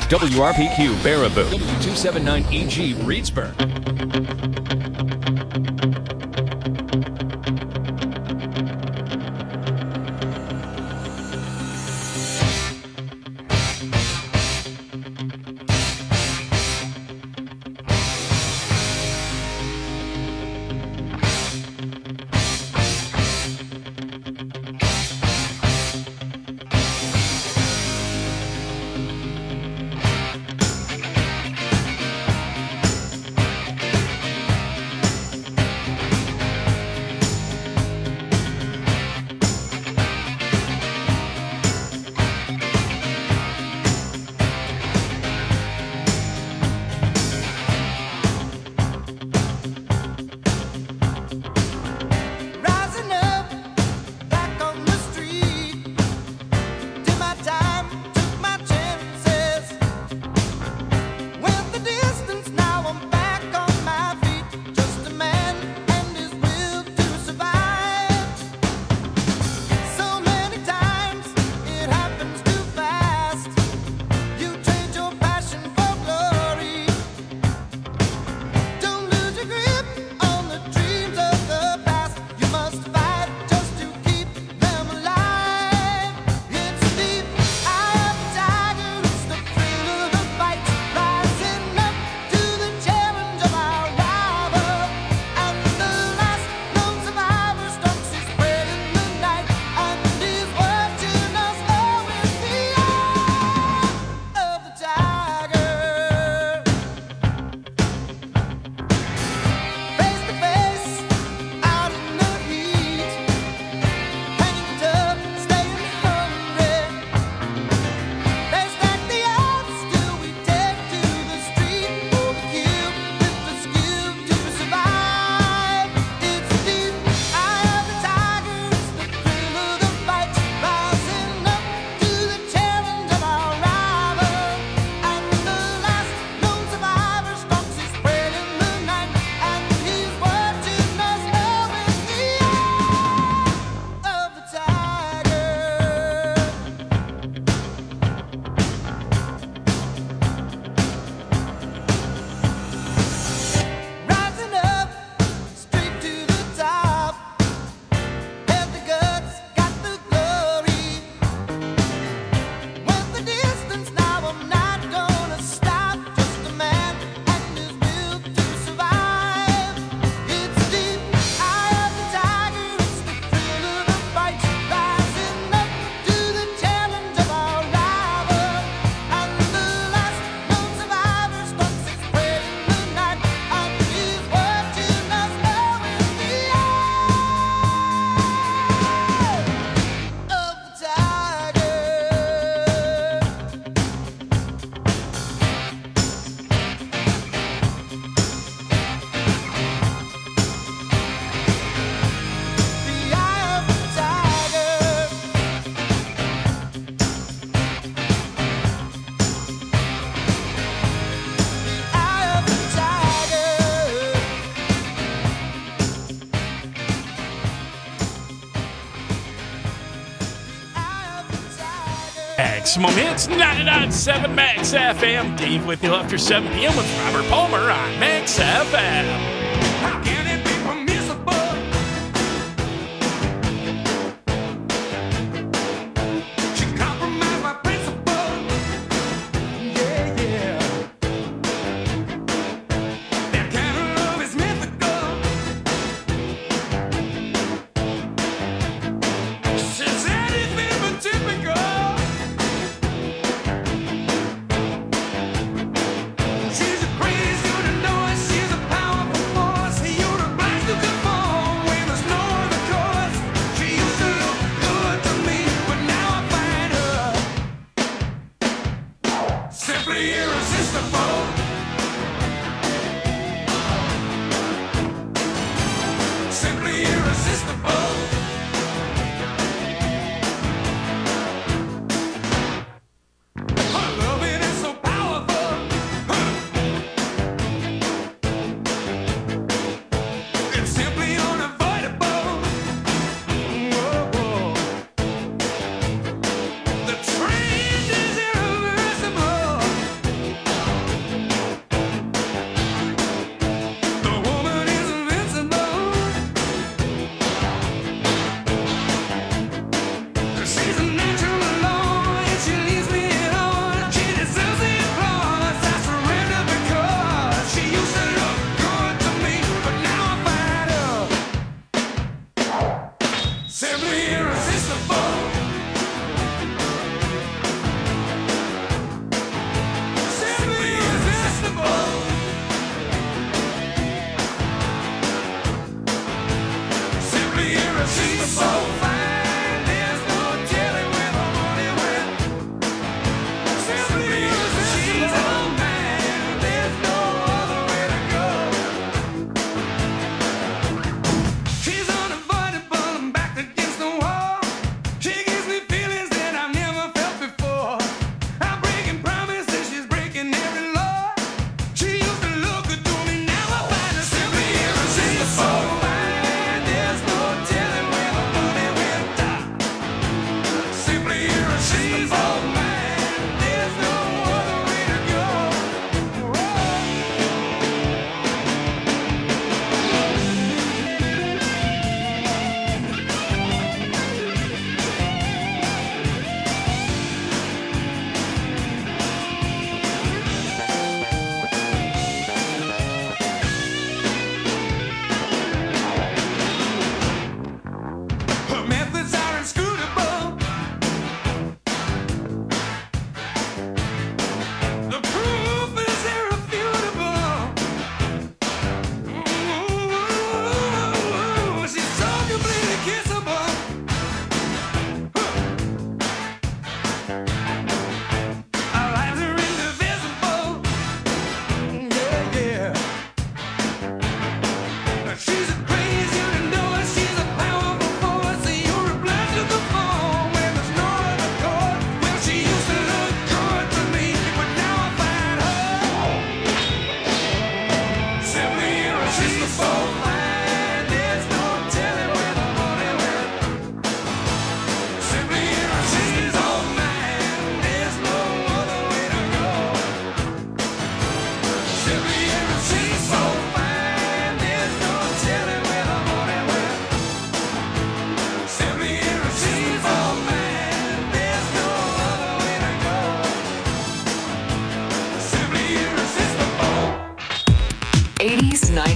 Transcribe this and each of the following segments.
WRPQ Baraboo, W279EG Reedsburg. Maximum Hits 99.7 Max FM. Dave with you after 7 p.m. with Robert Palmer on Max FM. How can it be permissible? She compromised my principle. Yeah, yeah. That kind of love is mythical. She said it's been typical. She's a crazy to know it. She's a powerful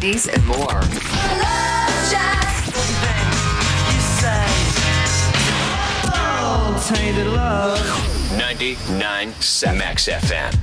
90s, and more. Tainted love. 99.7 Max FM.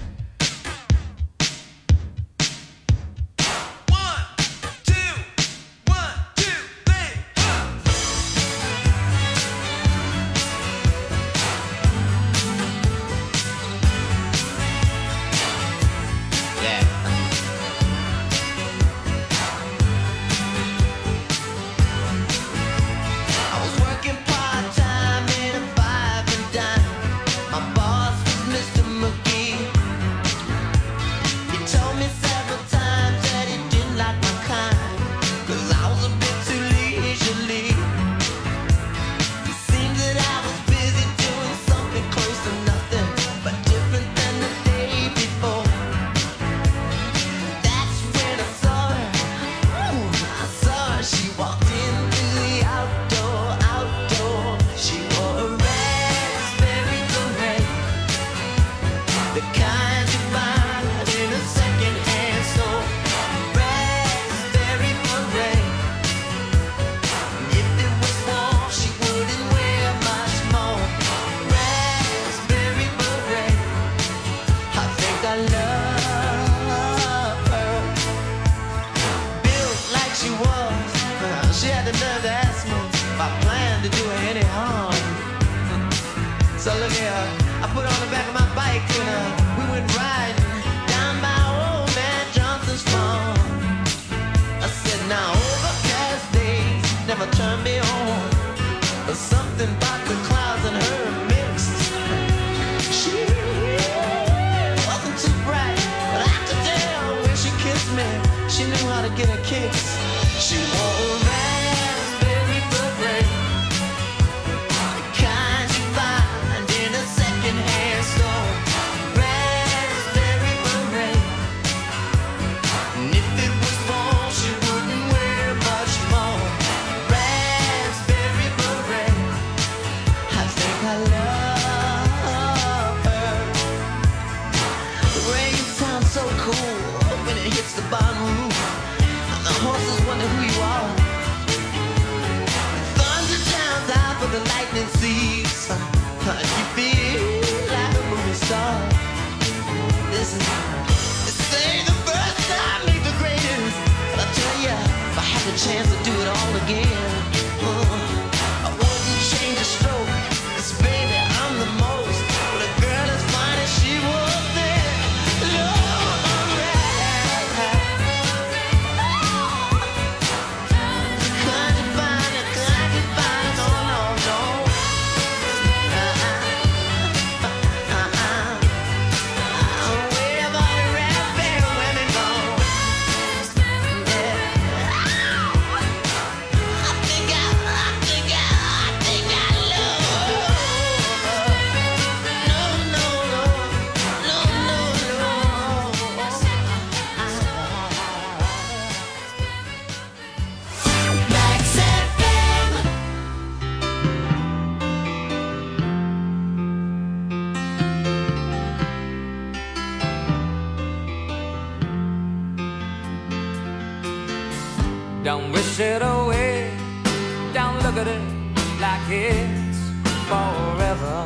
Don't wish it away, don't look at it like it's forever.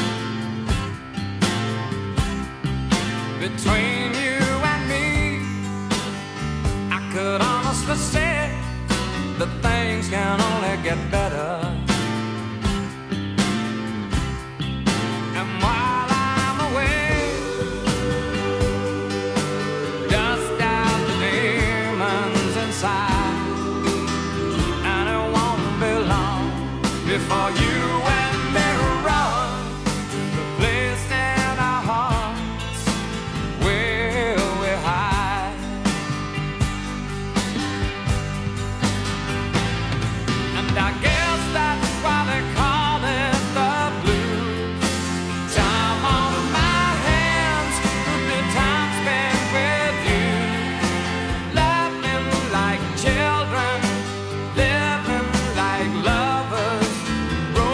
Between you and me, I could honestly say that things can only get better. And while I'm away, dust out the demons inside. Before you and me run to the place in our hearts where we hide. And I guess that's why they call it the blues. Time on my hands, good time spent with you, laughing like children, living like lovers.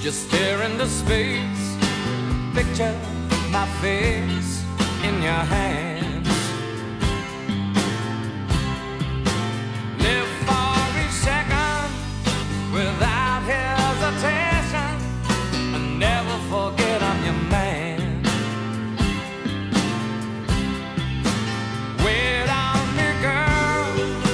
Just stare into space, picture my face in your hands. Live for each second without hesitation, and never forget I'm your man. Wait on me, girl,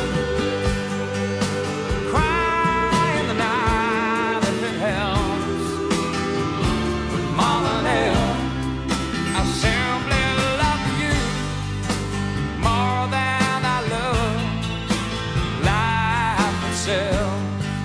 cry in the night if it helps. But more than ever, I simply love you more than I love life itself.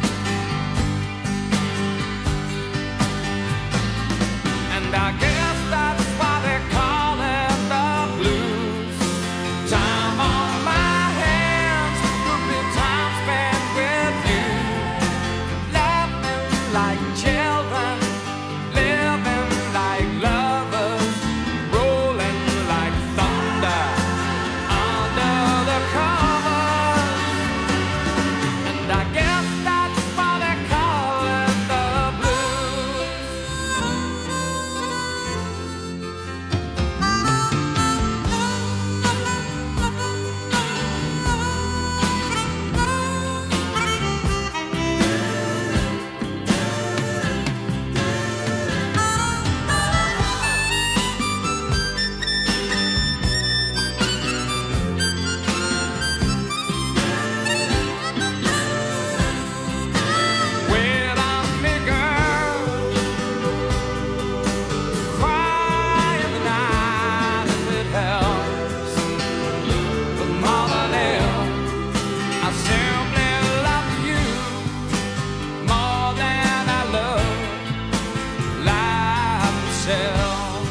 And I guess that's why they call it the blues. Time on my hands would be time spent with you, laughing like children, living like lovers, rolling like thunder under the covers. And I guess that's why they call it the blues. Wait on me, girl, cry in the night if it helps. But more than ever, I simply love you more than I love life itself.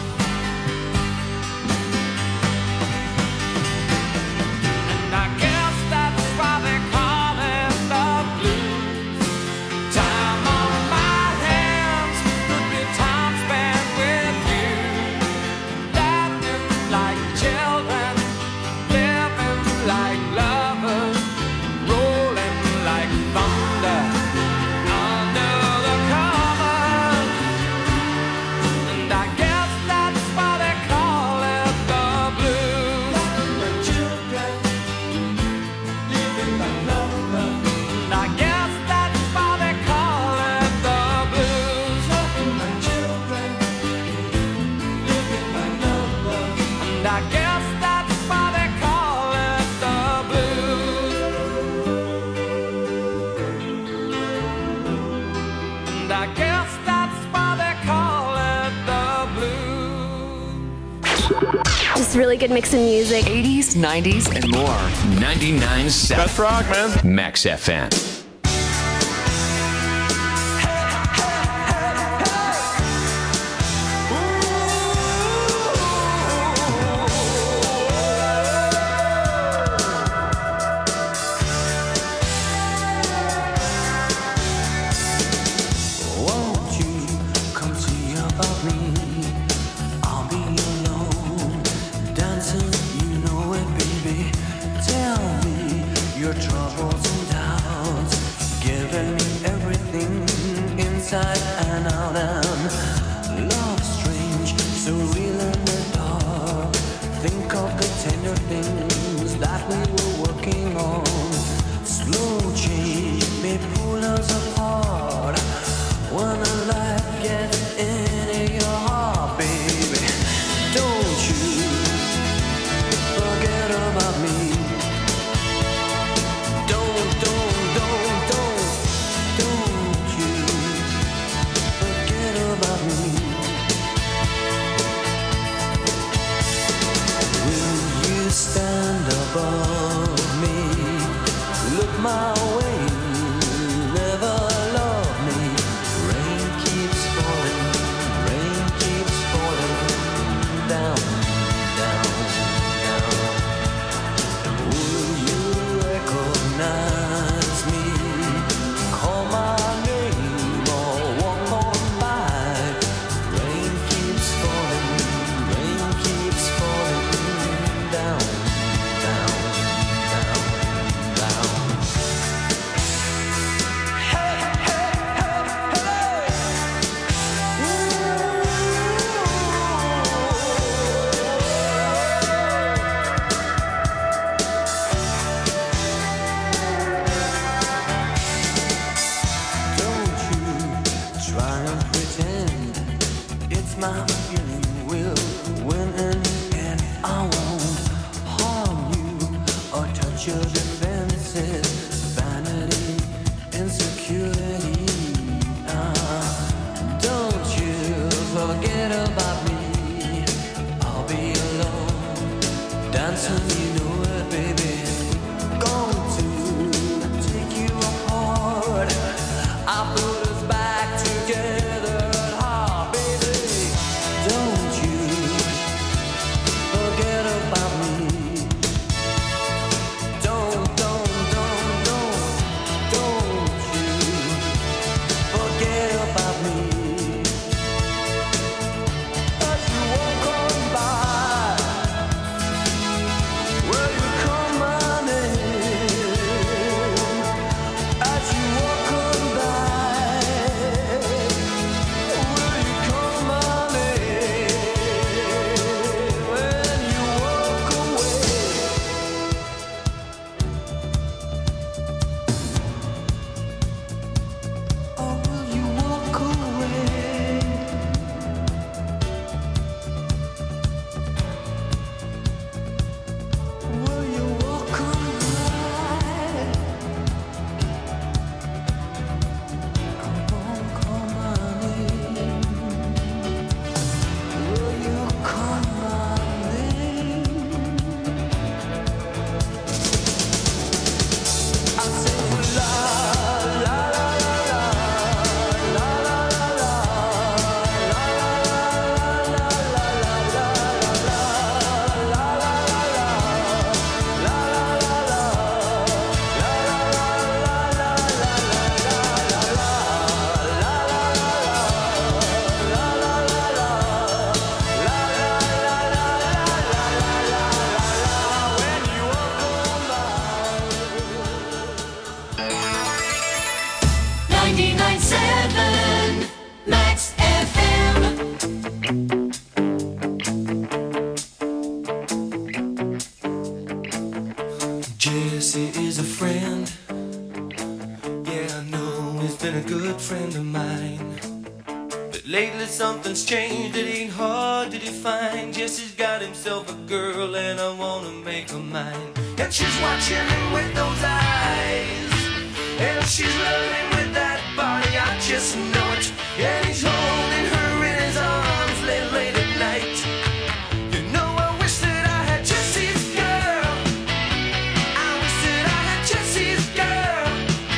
And I guess that's why they call it the blues. Time on my hands could be time spent with you, laughing like children, living like lovers, rolling like thunder under the covers. And I guess that's why they call it the blues. Like children, living like lovers. And I guess that's why they call it the blues. Like children, living like lovers. And I guess that's why they call it the blues. And I guess that's why they call it the blues. Just really good mix of music. 80s, 90s, and more. 99.7 Best rock, man. Max FM. Won't you come see about me? I'll be alone, dancing, you know it, baby. Tell me your troubles and doubts, giving me everything inside and out. And love strange, so real in the dark. Think of the tender things that we were working on. Slow change may pull us apart. When the light gets into your heart, baby, don't you forget about me. Don't you forget about me. Will you stand above me? Look my way, never love me. Rain keeps falling down, down, down. Will you recognize me? Call my name or walk on by. Rain keeps falling down, down, down, down. Jesse is a friend. Yeah, I know he's been a good friend of mine. But lately something's changed, it ain't hard to define. Jesse's got himself a girl and I wanna make her mine. And she's watching him with those eyes, and she's loving him with that body, I just know it. And he's holding her in his arms late at night. You know I wish that I had Jesse's girl. I wish that I had Jesse's girl.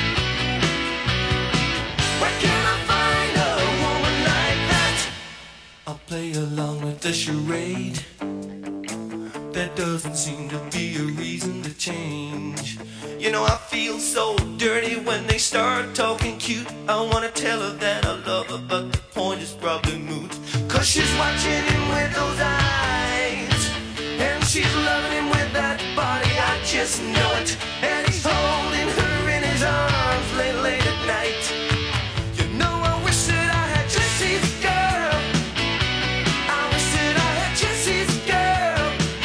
Where can I find a woman like that? I'll play along with the charade. There doesn't seem to be a reason to change. You know I feel so dirty when they start talking cute. I wanna tell her that I love her, but the point is probably moot. Cause she's watching him with those eyes, and she's loving him with that body, I just know it. And he's holding her in his arms late at night. You know I wish that I had Jesse's girl. I wish that I had Jesse's girl.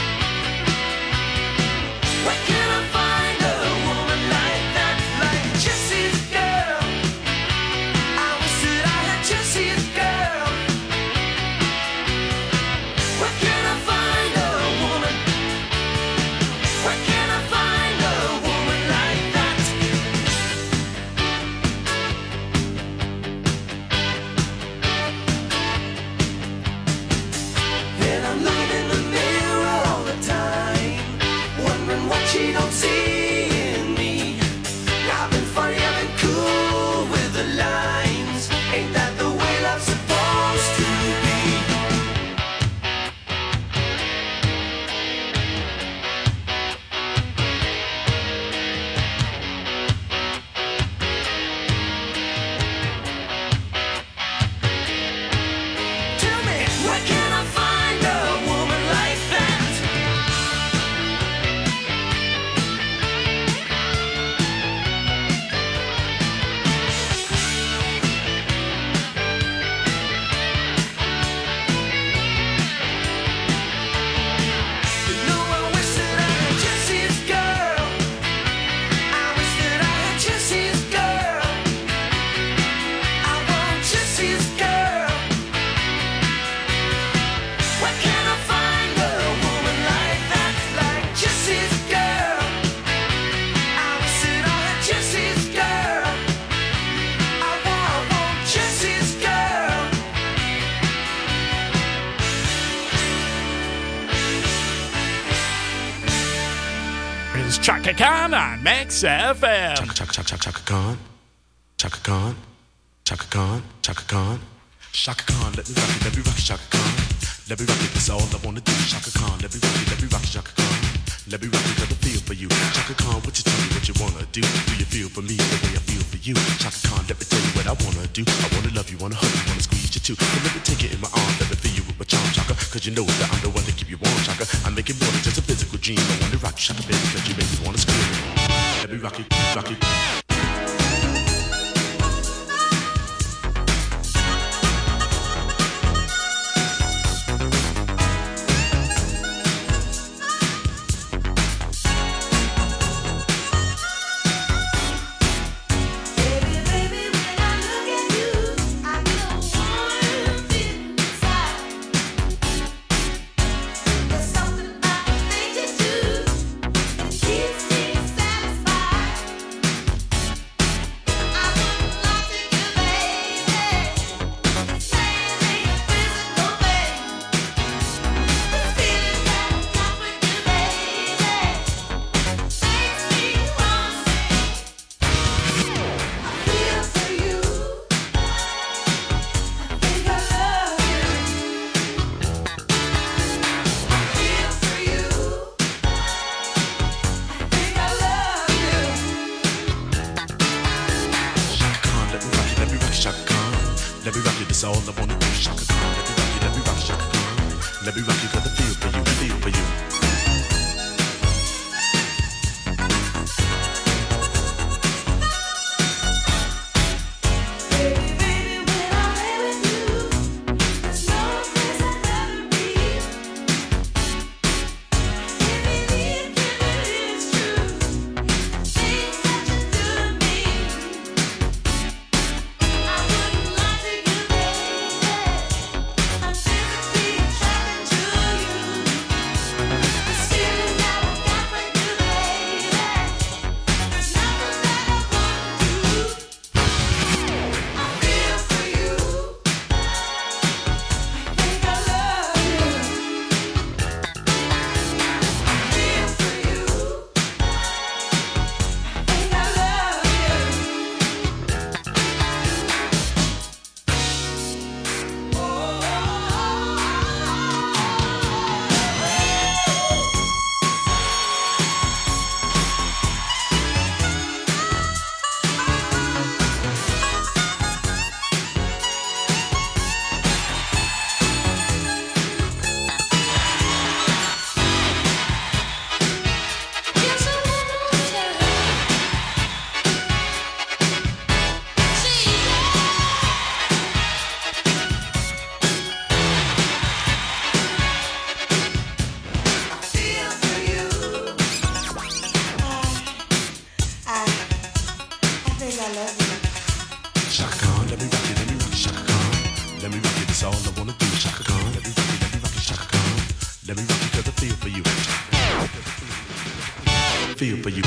Where can I find a woman like that, like Jesse's girl? I wish that I had Jesse's girl. Where can I find a woman? Where can I find a Chaka Khan on Max FM. Chaka Khan. Chaka Khan. Chaka Khan. Chaka Khan. Chaka Khan, let me rock it, Chaka Khan. Let me rock it, that's all I wanna do. Chaka Khan, let me rock it, Chaka Khan. Let me rock it, got the feel for you. Chaka Khan, what you tell me what you wanna do? Do you feel for me the way I feel for you? Chaka Khan, let me tell you what I wanna do. I wanna love you, wanna hug you, wanna squeeze you too. So let me take it in my arms, let me feel you with my charm, Chaka. Cause you know that I'm the one to keep you warm, Chaka. I make it more than just a physical dream. I wanna rock you, Chaka, baby, cause you make me wanna scream. Let me rock it, rock it. All I wanna do, Chaka Khan. Let me rock you, Chaka Khan. Let me rock you, got the feel for you, feel for you. Feel for you.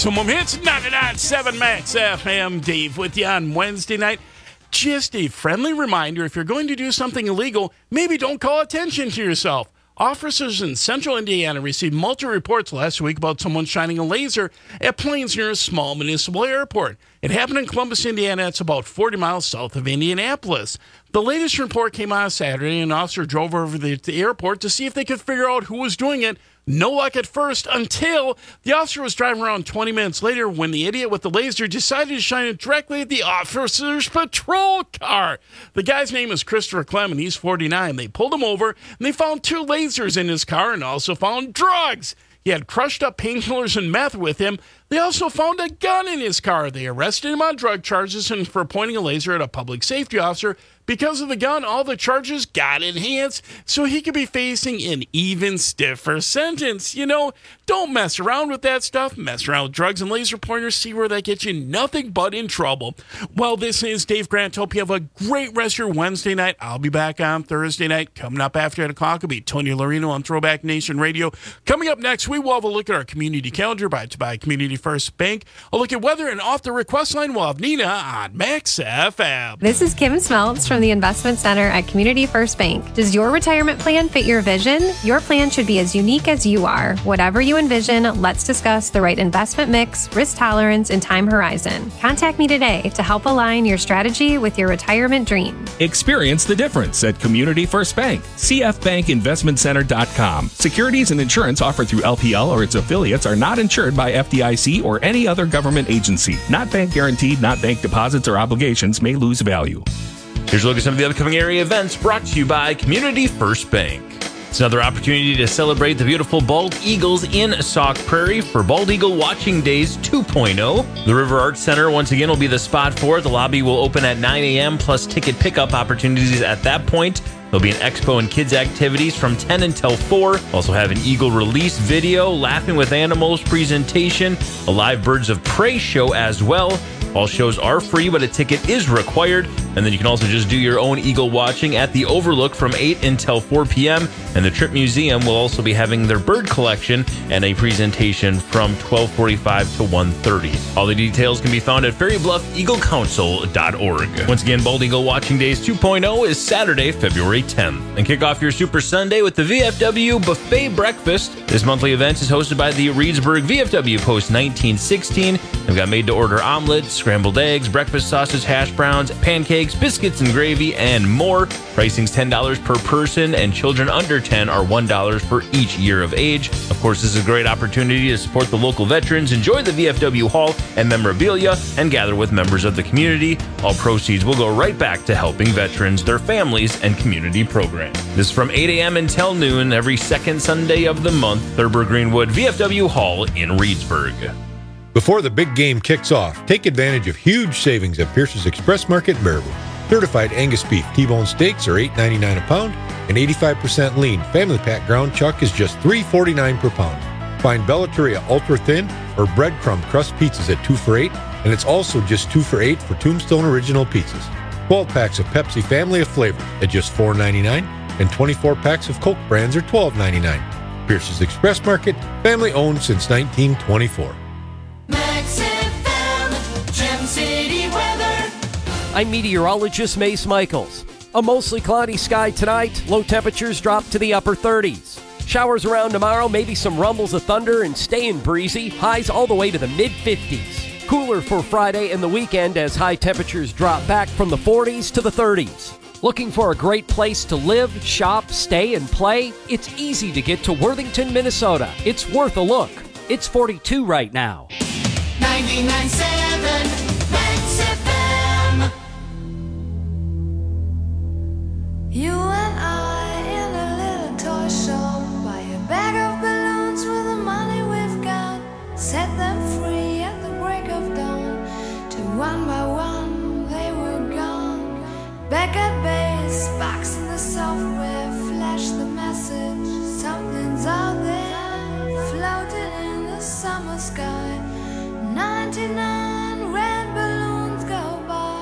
Maximum Hits, 99.7 Max FM. Dave with you on Wednesday night. Just a friendly reminder, if you're going to do something illegal, maybe don't call attention to yourself. Officers in central Indiana received multiple reports last week about someone shining a laser at planes near a small municipal airport. It happened in Columbus, Indiana. It's about 40 miles south of Indianapolis. The latest report came out Saturday. An officer drove over to the airport to see if they could figure out who was doing it. No luck at first until the officer was driving around 20 minutes later when the idiot with the laser decided to shine it directly at the officer's patrol car. The guy's name is Christopher Clem, and he's 49. They pulled him over, and they found 2 lasers in his car and also found drugs. He had crushed up painkillers and meth with him. They also found a gun in his car. They arrested him on drug charges and for pointing a laser at a public safety officer. Because of the gun, all the charges got enhanced, so he could be facing an even stiffer sentence. You know, don't mess around with that stuff. Mess around with drugs and laser pointers. See where that gets you. Nothing but in trouble. Well, this is Dave Grant. Hope you have a great rest of your Wednesday night. I'll be back on Thursday night. Coming up after 8 o'clock will be Tony Lorino on Throwback Nation Radio. Coming up next, we will have a look at our community calendar brought to you by Community First Bank. A look at weather, and off the request line, we'll have Nina on Max FM. This is Kim Smeltz from the Investment Center at Community First Bank. Does your retirement plan fit your vision? Your plan should be as unique as you are. Whatever you envision, let's discuss the right investment mix, risk tolerance, and time horizon. Contact me today to help align your strategy with your retirement dream. Experience the difference at Community First Bank. CFBankInvestmentCenter.com. Securities and insurance offered through LPL or its affiliates are not insured by FDIC or any other government agency. Not bank guaranteed, not bank deposits or obligations may lose value. Here's a look at some of the upcoming area events brought to you by Community First Bank. It's another opportunity to celebrate the beautiful bald eagles in Sauk Prairie for Bald Eagle Watching Days 2.0. The River Arts Center once again will be the spot for it. The lobby will open at 9 a.m. plus ticket pickup opportunities at that point. There'll be an expo and kids activities from 10 until 4. Also have an eagle release video, Laughing with Animals presentation, a live Birds of Prey show as well. All shows are free, but a ticket is required. And then you can also just do your own eagle watching at the Overlook from 8 until 4 p.m. And the Trip Museum will also be having their bird collection and a presentation from 12:45 to 1:30. All the details can be found at FairyBluffEagleCouncil.org. Once again, Bald Eagle Watching Days 2.0 is Saturday, February 10th. And kick off your Super Sunday with the VFW Buffet Breakfast. This monthly event is hosted by the Reedsburg VFW Post 1916. They've got made-to-order omelets, scrambled eggs, breakfast sausage, hash browns, pancakes, biscuits and gravy, and more. Pricing's $10 per person, and children under 10 are $1 for each year of age. Of course, this is a great opportunity to support the local veterans, enjoy the VFW Hall and memorabilia, and gather with members of the community. All proceeds will go right back to helping veterans, their families, and community programs. This is from 8 a.m. until noon every second Sunday of the month. Thurber Greenwood VFW Hall in Reedsburg. Before the big game kicks off, take advantage of huge savings at Pierce's Express Market in Baraboo. Certified Angus beef T-bone steaks are $8.99 a pound, and 85% lean family pack ground chuck is just $3.49 per pound. Find Bellateria Ultra Thin or Breadcrumb Crust pizzas at 2 for $8, and it's also just 2 for $8 for Tombstone Original pizzas. 12 packs of Pepsi Family of Flavor at just $4.99, and 24 packs of Coke brands are $12.99. Pierce's Express Market, family owned since 1924. Max FM, Gem City weather. I'm meteorologist Mace Michaels. A mostly cloudy sky tonight. Low temperatures drop to the upper 30s. Showers around tomorrow, maybe some rumbles of thunder and staying breezy. Highs all the way to the mid-50s. Cooler for Friday and the weekend as high temperatures drop back from the 40s to the 30s. Looking for a great place to live, shop, stay, and play? It's easy to get to Worthington, Minnesota. It's worth a look. It's 42 right now. 99.7 Max FM. You and I in a little toy shop, buy a bag of balloons with the money we've got, set them free at the break of dawn, till one by one they were gone. Back at base, box in the software, flash the message, something's out there, floating in the summer sky. 99 red balloons go by.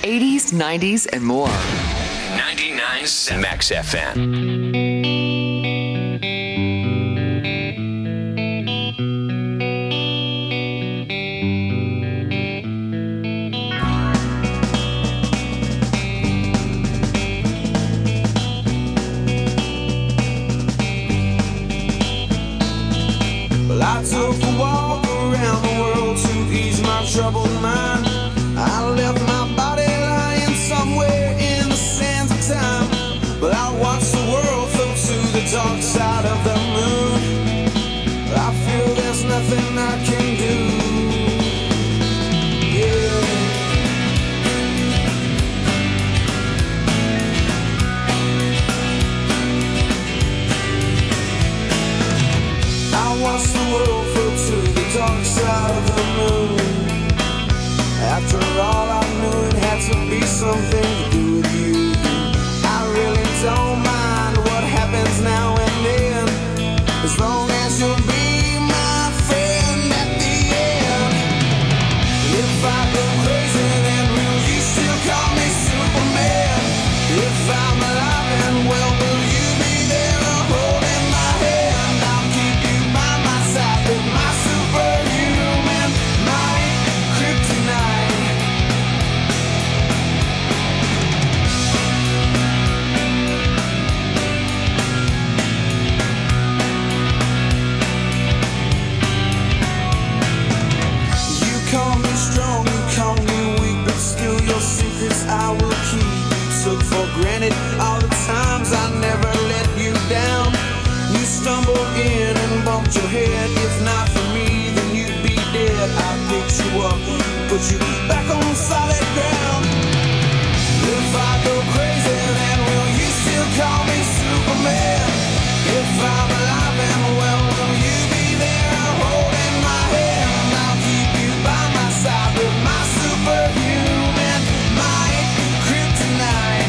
80s, 90s, and more. 99.7 Max FM. Well, I took a walk around the world to ease my troubled mind. I left my body lying somewhere in the sands of time. But I watched the world float to the dark side of the moon. I feel there's nothing I can do. Yeah. I watched the world float to the dark side of the moon. After all, I knew it had to be something to do with you. I really don't mind what happens now and then, as long as you'll be my friend at the end. And if I go crazy, then will you still call me Superman? If I'm alive and well, will you be there holding my hand? I'll keep you by my side with my superhuman might, kryptonite. You call me strong, you call me weak, but still your secrets I will keep. Took for granted all the times I never let you down. You stumbled in and bumped your head. If not for me, then you'd be dead. I picked you up, put you back on solid ground. If I go crazy, then will you still call me Superman? If I'm alive and well, will you be there holding my hand? I'll keep you by my side with my superhuman might, kryptonite.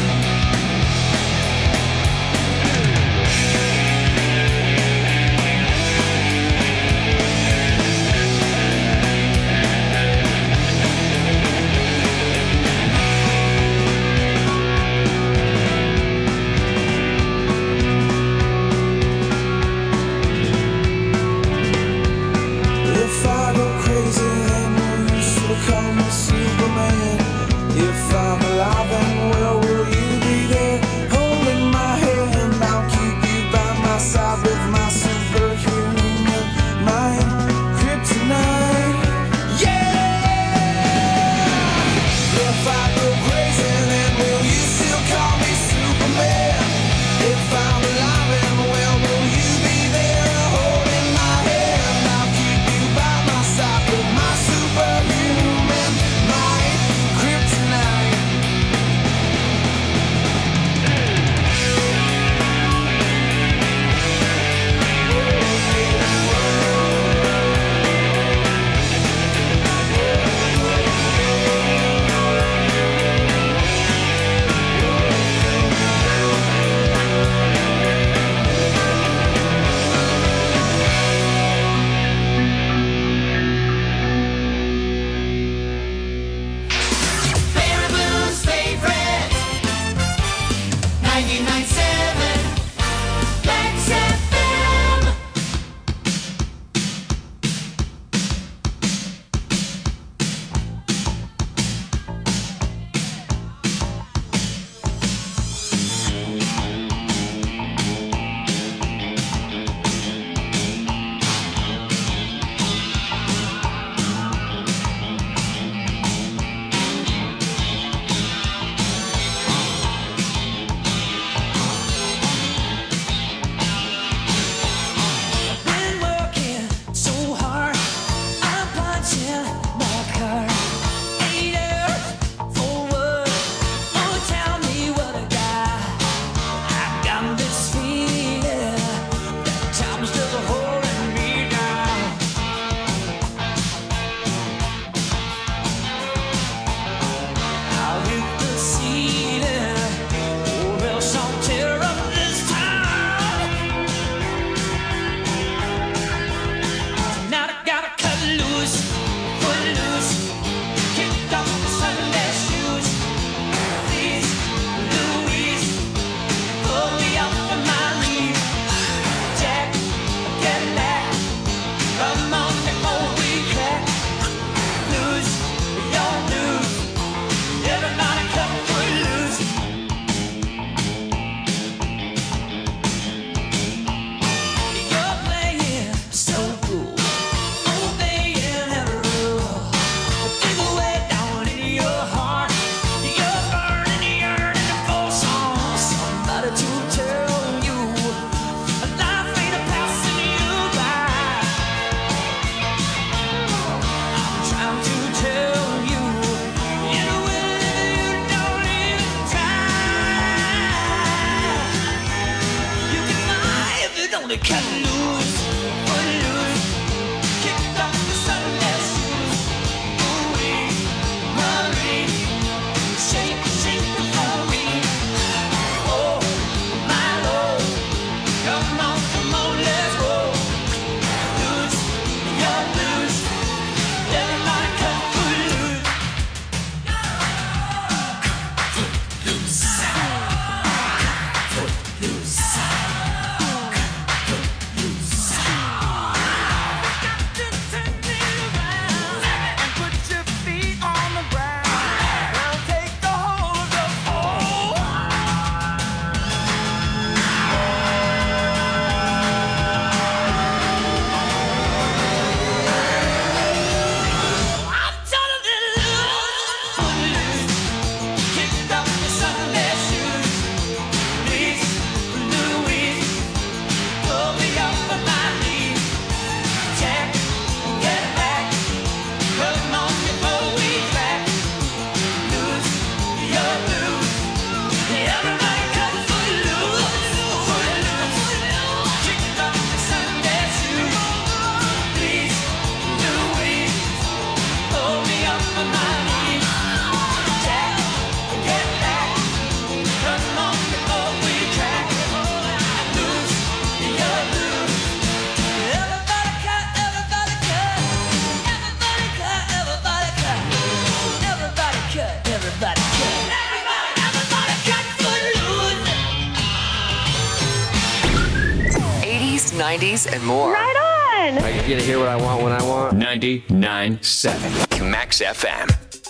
90s and more. Right on! I get to hear what I want when I want. 99.7 Max FM.